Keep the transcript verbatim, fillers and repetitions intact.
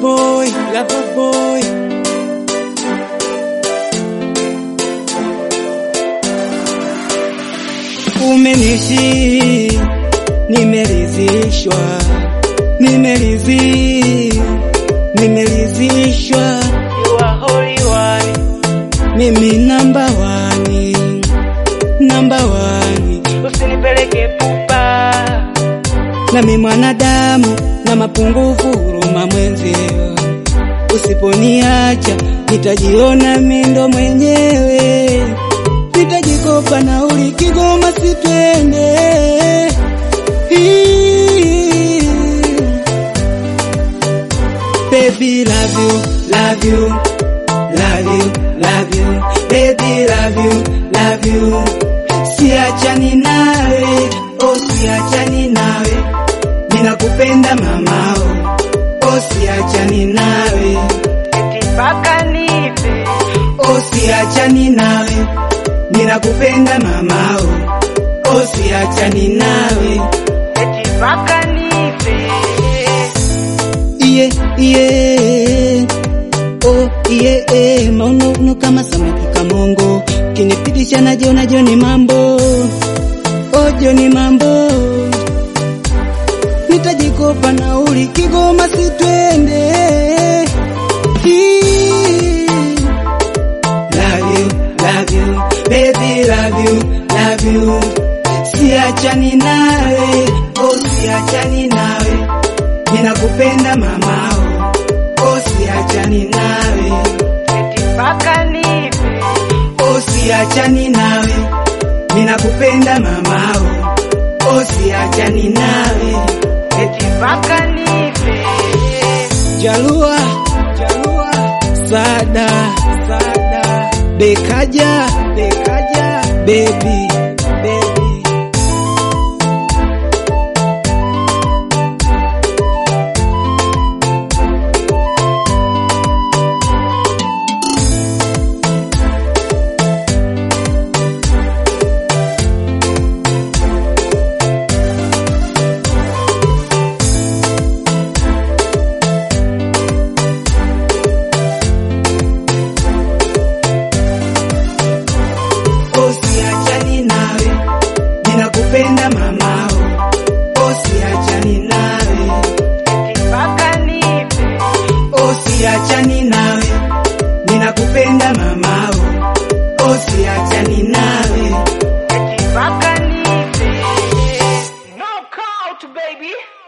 boy, lover boy. Umenishi, nimeridhishwa, nimerizi, nimeridhishwa. You are holy one, Mimi number one, number one. usinipeleke pupa. Nami mwanadamu na mapungufu, huruma mwenzio. Usiponiacha nitajiona mindo mwenyewe, nitajikopa nauli Kigoma sitwende. Baby love you, love you, love you, love you. Baby love you, love you. Siachani nawe, oh siachani nawe. Ninakupenda mamao, oh siachani nawe. Eti mpaka nife, Oh siachani nawe. Ninakupenda mamao, oh siachani nawe. eti mpaka nife. Iye, iye, oh iye, eh, maono no kama samaki kamongo. Kinipitisha na jona joni mambo, oh joni mambo. Nitajikopa nauli Kigoma sitwende. Hii. Love you, love you, baby love you, love you. Siachani nawe, oh siachani nawe. Ninakupenda mamao, oh siachani nawe. Eti mpaka nife, Oh siachani nawe. Ninakupenda mamao, oh siachani nawe. eti mpaka nife. Jalua, Jalua, Sada, Sada, Bekaja, Bekaja, baby, baby. Oh siachani nawe, ninakupenda mamao, oh siachani nawe. Eti mpaka nife, Oh siachani nawe, ninakupenda mamao, oh siachani nawe. eti mpaka nife. Knockout baby.